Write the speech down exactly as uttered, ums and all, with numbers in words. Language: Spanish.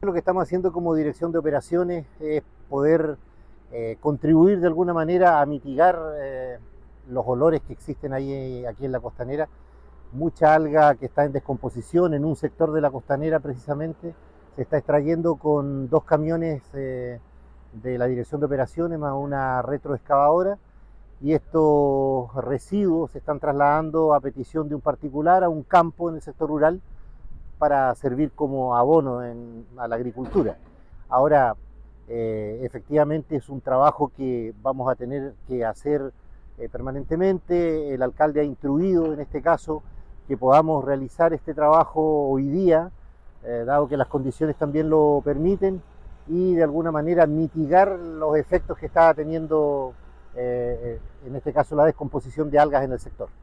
Lo que estamos haciendo como dirección de operaciones es poder eh, contribuir de alguna manera a mitigar eh, los olores que existen ahí, aquí en la costanera. Mucha alga que está en descomposición en un sector de la costanera precisamente se está extrayendo con dos camiones eh, de la dirección de operaciones más una retroexcavadora, y estos residuos se están trasladando a petición de un particular a un campo en el sector rural para servir como abono en, a la agricultura. Ahora, eh, efectivamente es un trabajo que vamos a tener que hacer eh, permanentemente. El alcalde ha instruido en este caso que podamos realizar este trabajo hoy día, eh, dado que las condiciones también lo permiten, y de alguna manera mitigar los efectos que está teniendo, eh, en este caso, la descomposición de algas en el sector.